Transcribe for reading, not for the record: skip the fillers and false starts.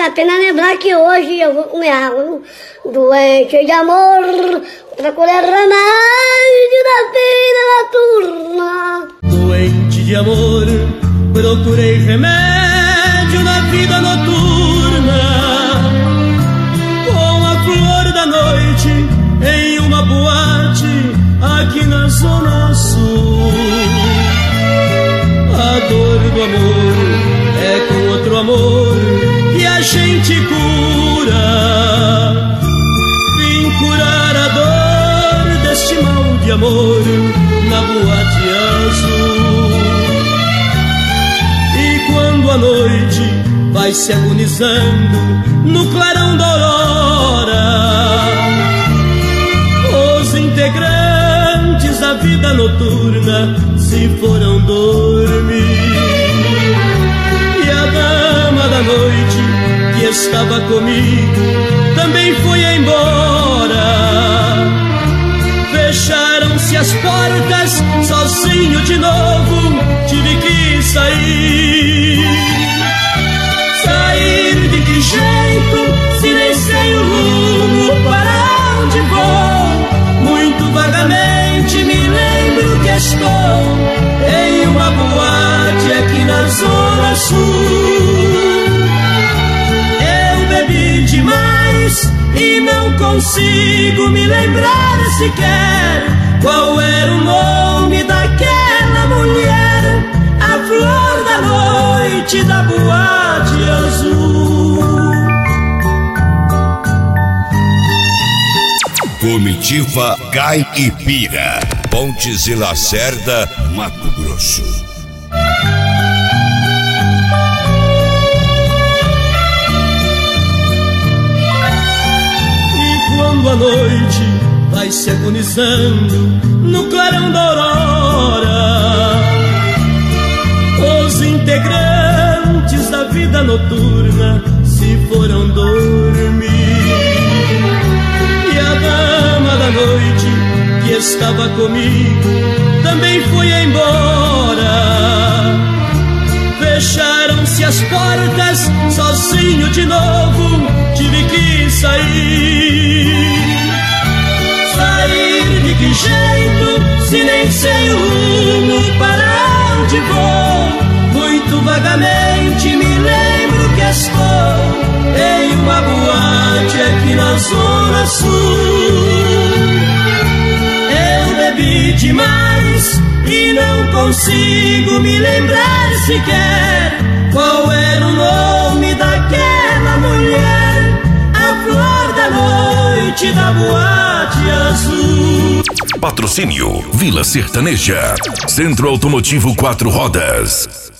vale a pena lembrar que hoje eu vou comer água. Doente de amor, procurei remédio na vida noturna. Doente de amor, procurei remédio na vida noturna. Com a flor da noite em uma boate aqui na Zona Sul. A dor do amor é com outro amor que a gente cura. Vim curar a dor deste mal de amor na boate azul. E quando a noite vai se agonizando no clarão da aurora, os integrantes da vida noturna se foram dormir. E a dama da noite que estava comigo também foi embora. Fecharam-se as portas, sozinho de novo tive que sair. Sair de que jeito, se nem sei o rumo para onde vou. Muito vagamente me lembro que estou em uma boate aqui na Zona Sul. Eu bebi demais e não consigo me lembrar sequer qual era o nome daquela mulher, a flor da noite da boate azul. Comitiva Caipira, Pontes e Lacerda, Mato Grosso. E quando a noite vai se agonizando no clarão da aurora, os integrantes da vida noturna se foram dormir. E a dama da noite que estava comigo também foi embora. Fecharam-se as portas, sozinho de novo tive que sair. Sair de que jeito, se nem sei o rumo para onde vou. Muito vagamente me lembro que estou em uma boate aqui na Zona Sul. Eu bebi demais e não consigo me lembrar sequer qual era o nome daquela mulher, a flor da noite da boate azul. Patrocínio Vila Sertaneja, Centro Automotivo 4 Rodas.